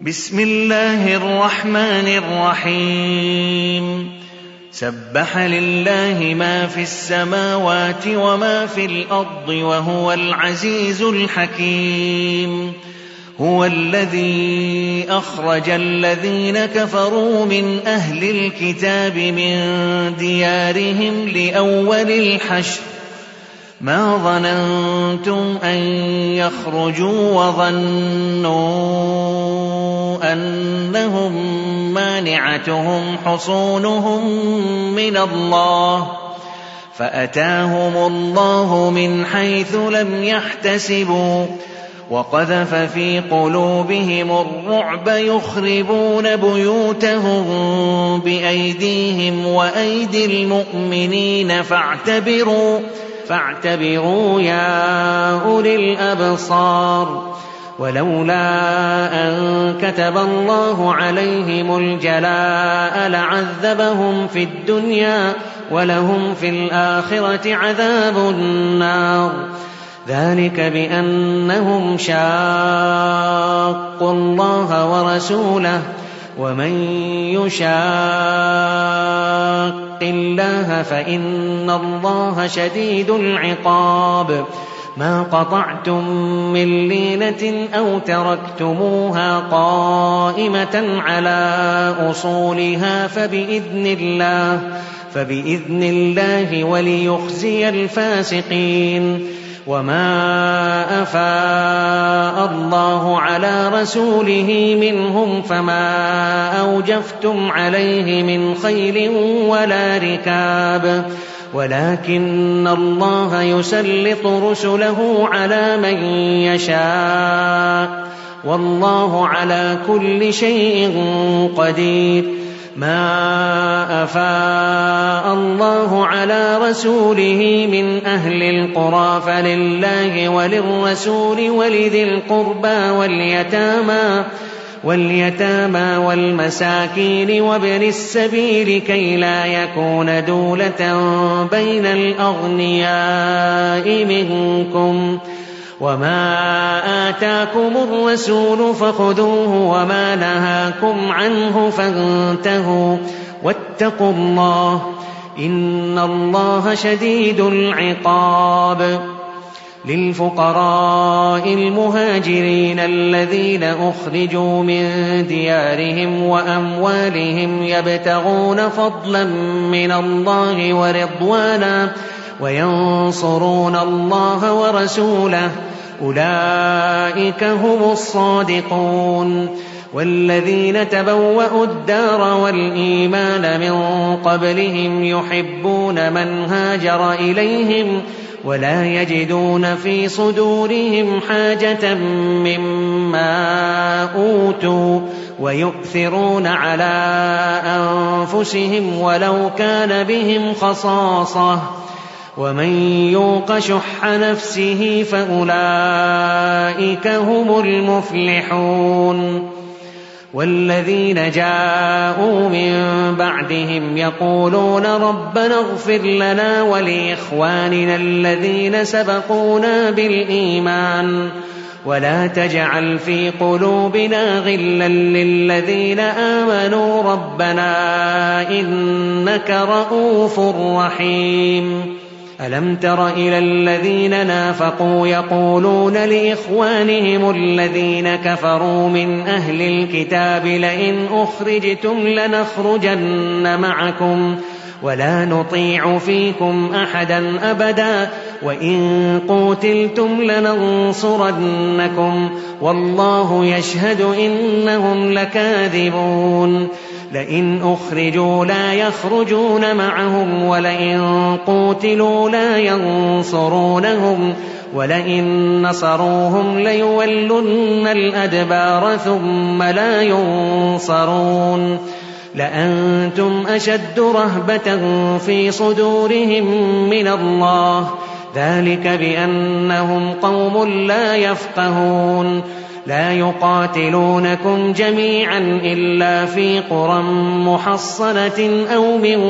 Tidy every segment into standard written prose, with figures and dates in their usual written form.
بسم الله الرحمن الرحيم سبح لله ما في السماوات وما في الأرض وهو العزيز الحكيم هو الذي أخرج الذين كفروا من أهل الكتاب من ديارهم لأول الحشر ما ظننتم أن يخرجوا وظنوا أنهم مانعتهم حصونهم من الله فأتاهم الله من حيث لم يحتسبوا وقذف في قلوبهم الرعب يخربون بيوتهم بأيديهم وأيدي المؤمنين فاعتبروا يا أولي الأبصار ولولا أن كتب الله عليهم الجلاء لعذبهم في الدنيا ولهم في الآخرة عذاب النار ذلك بأنهم شاقوا الله ورسوله ومن يشاق الله فإن الله شديد العقاب ما قطعتم من لينة أو تركتموها قائمة على أصولها فبإذن الله وليخزي الفاسقين وما أفاء الله على رسوله منهم فما أوجفتم عليه من خيل ولا ركاب ولكن الله يسلط رسله على من يشاء والله على كل شيء قدير ما أفاء الله على رسوله من أهل القرى فلله وللرسول ولذي القربى واليتامى والمساكين وابن السبيل كي لا يكون دولة بين الأغنياء منكم وما آتاكم الرسول فخذوه وما نهاكم عنه فانتهوا واتقوا الله إن الله شديد العقاب للفقراء المهاجرين الذين أخرجوا من ديارهم وأموالهم يبتغون فضلا من الله ورضوانا وينصرون الله ورسوله أولئك هم الصادقون والذين تبوأوا الدار والإيمان من قبلهم يحبون من هاجر إليهم ولا يجدون في صدورهم حاجة مما أوتوا ويؤثرون على أنفسهم ولو كان بهم خصاصة ومن يوق شح نفسه فأولئك هم المفلحون والذين جاءوا من بعدهم يقولون ربنا اغفر لنا ولإخواننا الذين سبقونا بالإيمان ولا تجعل في قلوبنا غلا للذين آمنوا ربنا إنك رءوف رحيم ألم تر إلى الذين نافقوا يقولون لإخوانهم الذين كفروا من أهل الكتاب لئن أخرجتم لنخرجن معكم ولا نطيع فيكم أحدا أبدا وإن قوتلتم لننصرنكم والله يشهد إنهم لكاذبون لئن أخرجوا لا يخرجون معهم ولئن قوتلوا لا ينصرونهم ولئن نصروهم ليولن الأدبار ثم لا ينصرون لأنتم أشد رهبة في صدورهم من الله ذلك بأنهم قوم لا يفقهون لا يقاتلونكم جميعا إلا في قرى محصنة أو من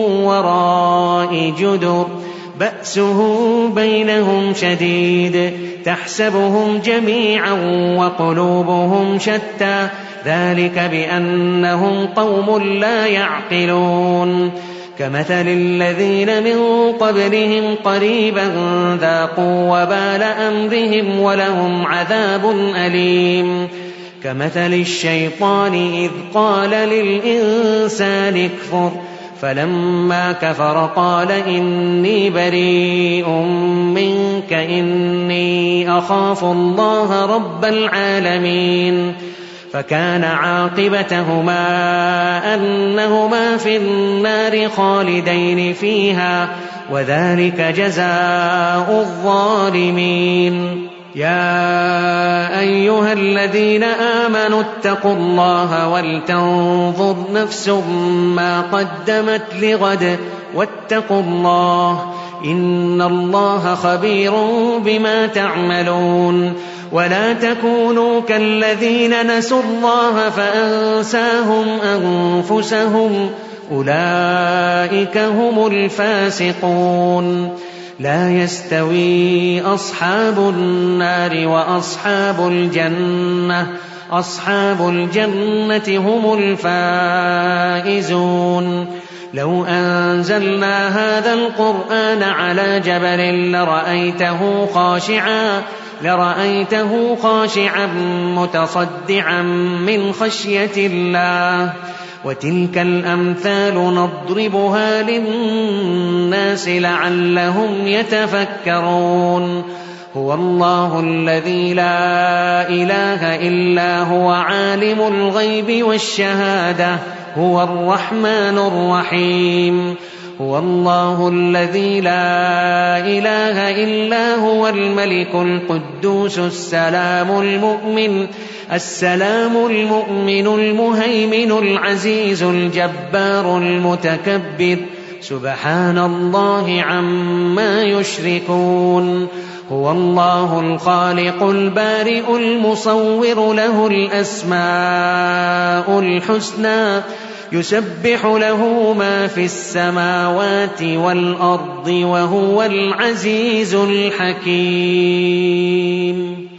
وراء جدر بأسهم بينهم شديد تحسبهم جميعا وقلوبهم شتى ذلك بأنهم قوم لا يعقلون كمثل الذين من قبلهم قريبا ذاقوا وبال أمرهم ولهم عذاب أليم كمثل الشيطان إذ قال للإنسان اكفر فلما كفر قال إني بريء منك إني أخاف الله رب العالمين فكان عاقبتهما أنهما في النار خالدين فيها وذلك جزاء الظالمين يا أيها الذين آمنوا اتقوا الله ولتنظر نفس ما قدمت لغد واتقوا الله إن الله خبير بما تعملون ولا تكونوا كالذين نسوا الله فأنساهم أنفسهم أولئك هم الفاسقون لا يستوي أصحاب النار وأصحاب الجنة هم الفائزون لو أنزلنا هذا القرآن على جبل لرأيته خاشعا متصدعا من خشية الله وتلك الأمثال نضربها للناس لعلهم يتفكرون هو الله الذي لا إله إلا هو عالم الغيب والشهادة هو الرحمن الرحيم هو الله الذي لا إله إلا هو الملك القدوس السلام المؤمن المهيمن العزيز الجبار المتكبر سبحان الله عما يشركون هو الله الخالق البارئ المصور له الأسماء الحسنى يسبح له ما في السماوات والأرض وهو العزيز الحكيم.